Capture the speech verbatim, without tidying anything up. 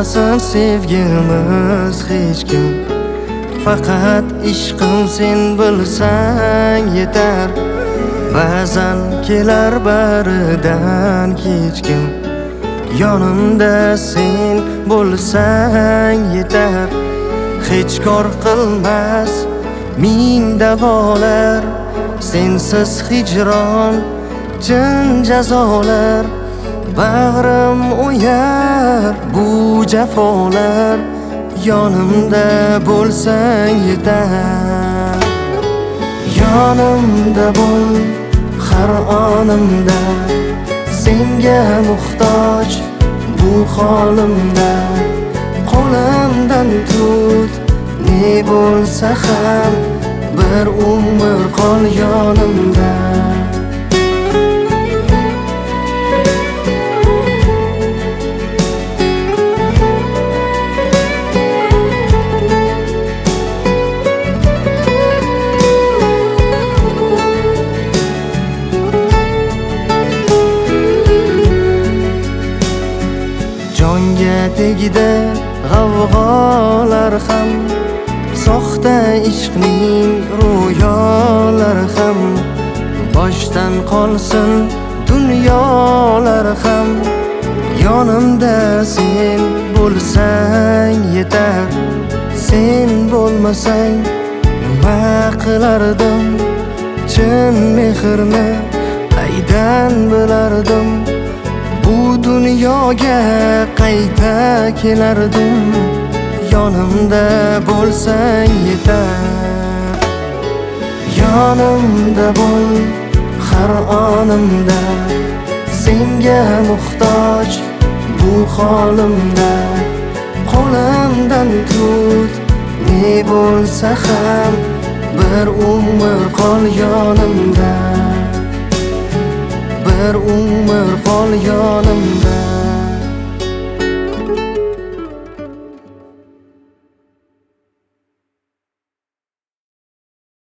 bilmasin sevgimiz hech kim. Faqat ishqim sen bilsang yetar. Ba'zan kelar baridan kechkim. Yonimda sen bo'lsang yetar. Hech kor qilmas ming davolar. Sensiz hijron chin jazolar. Bag'rim o'yar bu jafolar. Yonimda bo'lsang yetar. Yonimda bo'l har onimda. Senga muhtoj bu holimda. Qo'limdan tut ne bo'lsa ham. Bir umr qol yonimda. Jonga tegdi g'avg'olar ham. Soxta ishqning ro'yolari ham. Boshdan qolsin dunyolar ham. Yonimda sen bo'lsang yetar. Sen bo'lmasang nima qilardim? Chin mehrni qaydan bilardim? Bu dunyoga qayta kelardim. Yonimda bo'lsang yetar. Yonimda bo'l har onimda. Senga muhtoj bu holimda. Qo'limdan tut ne bo'lsa ham. Bir umr qol yonimda. Bir umr qol yonimda.